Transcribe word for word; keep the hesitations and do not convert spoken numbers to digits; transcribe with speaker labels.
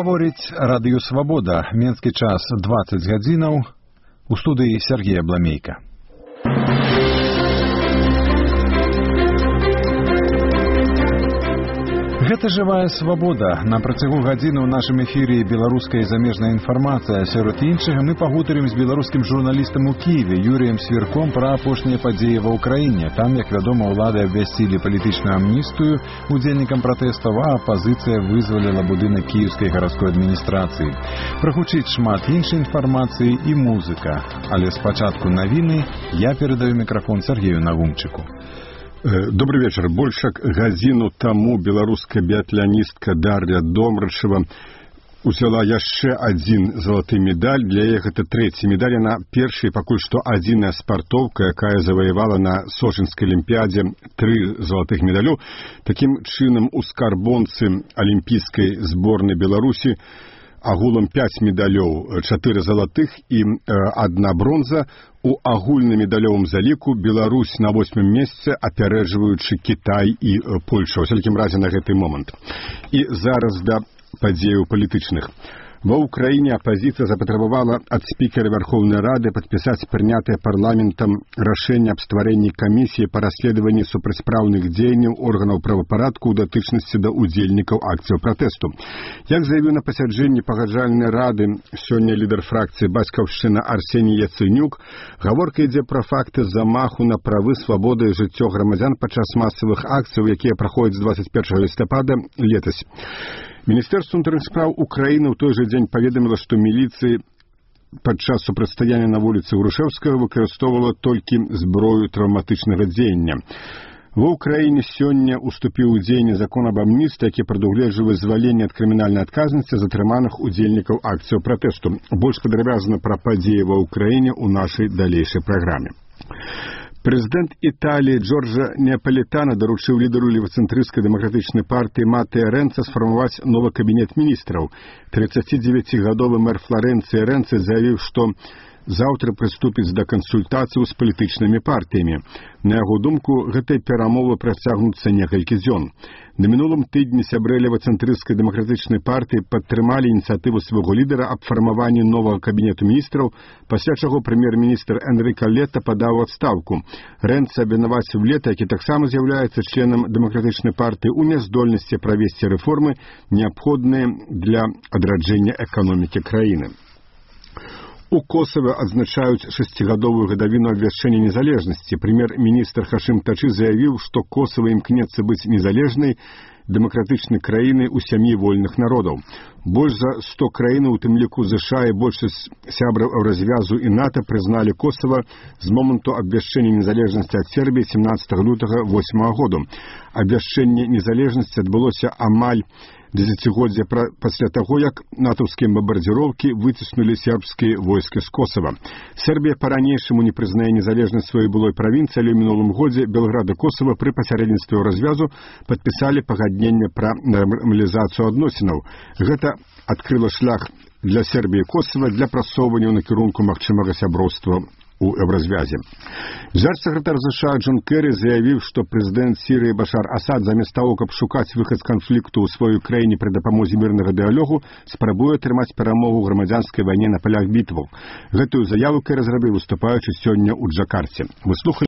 Speaker 1: Гаворіць радыё «Свабода». Менскі час дваццаць гадзінаў. У студыі Сергей Абламейка. Гэта жывая свабода. На працягу гадзіны ў нашым эфіры беларуская і замежная інфармацыя. Сярод іншага мы пагутарым з беларускім журналістам у Кіеве Юрыем Свірком пра апошнія падзеі ва ўкраіне. Там, як вядома, улады абвясцілі палітычную амністыю удзельнікам пратэстаў, а апазіцыя вызваліла будынак кіеўскай гарадской адміністрацыі. Прагучыць шмат іншай інфармацыі і музыка. Але спачатку навіны я перадаю мікрафон Сергею Нагумчыку.
Speaker 2: Добрый вечер. Больше гадзіну таму беларуская біятланістка Дар'я Домрачева узяла яшчэ адзін залаты медаль. Для яе гэта трэці медаль. Яна першая пакуль што адзіная спартоўка, якая заваявала на Сочынскай алімпіядзе тры залатых медалю. Такім чынам у скарбонцы алімпійскай зборнай Беларусі агулам пяць медалёў, чатыры залатых і адна бронза. У агульным медалёвым заліку Беларусь на восьмым месцы, апярэджваючы Кітай і Польшу, у всякім разе на гэты момант. І зараз да падзеяў палітычных. Ва ўкраіне апазіцыя запатрабавала ад спікера Верховнай Рады падпісаць прынятае парламентам рашэнне аб стварэнні камісіі па расследаванні супрацьпраўных дзеянняў органаў правапарадку ў датычнасці да удзельнікаў акцыяў пратэсту. Як заявіў на пасяджэнні пагаджальнай рады сёння лідар фракцыі «Бацькаўшчына» Арсеній Яцэнюк, гаворка ідзе пра факты замаху на правы, свабоды і жыццё грамадзян падчас масавых акцый, якія праходзяць з дваццаць першага лістапада летась. Міністэрства ўнутраных спраў Украіны ў той жа дзень паведаміла, што міліцыі падчас супрацьстаяння на вуліцы Грушэўскага выкарыстоўвала толькі зброю траўматычнага дзеяння. Ва ўкраіне сёння уступіў у дзеянне закон аб амністыі, які прадугледжвае зваленне ад крымінальнай адказнасці затрыманых удзельнікаў акцыяў пратэсту. Больш падрабязна пра падзеі ва ўкраіне ў нашай далейшай праграме. Прэзідэнт Італіі Джорджа Неапалітана даручыў лідару левацэнтрысцкай дэмакратычнай партыі Маттэа Рэнца сфармаваць новы кабінет міністраў. трыццацідзевяцігадовы мэр Фларэнцыі Рэнцы заявіў, што заўтра прыступіць да кансультацыяў з палітычнымі партыямі. На яго думку, гэтыя перамовы працягнуцца некалькі дзён. На мінулым тыдні сябры левацэнтрысцкай дэмакратычнай партыі падтрымалі ініцыятыву свайго лідара аб фармаванні новага кабінету міністраў, пасля чаго прэм'ер-міністр Энрыка Лета падаў у адстаўку. Рэнц абвінаваціў Лета, які таксама з'яўляецца членам дэмакратычнай партыі, у няздольнасці правесці рэформы, неабходныя для адраджэння эканомікі краіны. У Косава адзначаюць шасцігадовую гадавіну абвяшчэння незалежнасці. Прэм'ер-міністр Хашым Тачы заявіў, што Косава імкнецца быць незалежнай дэмакратычнай краінай у сям'і вольных народаў. Больш за сто краін, у тым ліку ЗША і большасць сябраў Еўразвязу і НАТО прызналі Косава з моманту абвяшчэння незалежнасці ад Сербіі семнаццатага лютага восьмага году. Абвяшчэнне незалежнасці адбылося амаль дзесяцігоддзя пасля таго, як натаўскія бамбардзіроўкі выціснулі сербскія войскі з Косава. Сербія па-ранейшаму не прызнае незалежнасць сваёй былой правінцыі, але ў мінулым годзе Белград і Косава пры пасярэдніцтве развязу падпісалі пагадненне пра нармалізацыю адносінаў. Гэта адкрыла шлях для Сербіі і Косава для прасоўвання ў накірунку магчымага сяброўства у Еўразвязе. Дзяржсакратар ЗША Джон Кэрі заявіў, што прэзідэнт Сірыі Башар Асад замест таго, каб шукаць выхад з канфлікту ў сваёй краіне пры дапамозе мірнага дыялогу, спрабуе атрымаць перамогу ў грамадзянскай вайне на палях бітваў. Гэтую заяву Кэрі зрабіў, выступаючы сёння ў Джакарце. Вы слухалі